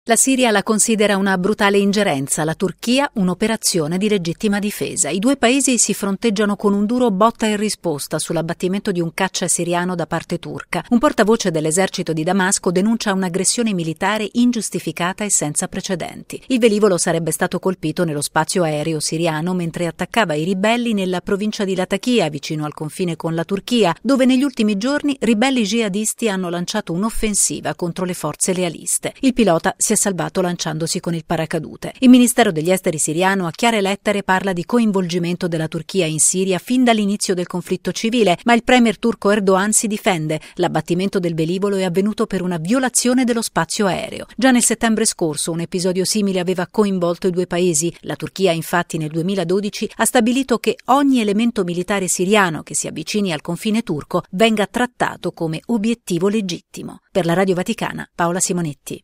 La Siria la considera una brutale ingerenza, la Turchia un'operazione di legittima difesa. I due paesi si fronteggiano con un duro botta e risposta sull'abbattimento di un caccia siriano da parte turca. Un portavoce dell'esercito di Damasco denuncia un'aggressione militare ingiustificata e senza precedenti. Il velivolo sarebbe stato colpito nello spazio aereo siriano mentre attaccava i ribelli nella provincia di Latakia, vicino al confine con la Turchia, dove negli ultimi giorni ribelli jihadisti hanno lanciato un'offensiva contro le forze lealiste. Il pilota si è salvato lanciandosi con il paracadute. Il Ministero degli Esteri siriano a chiare lettere parla di coinvolgimento della Turchia in Siria fin dall'inizio del conflitto civile, ma il premier turco Erdogan si difende. L'abbattimento del velivolo è avvenuto per una violazione dello spazio aereo. Già nel settembre scorso un episodio simile aveva coinvolto i due paesi. La Turchia infatti nel 2012 ha stabilito che ogni elemento militare siriano che si avvicini al confine turco venga trattato come obiettivo legittimo. Per la Radio Vaticana, Paola Simonetti.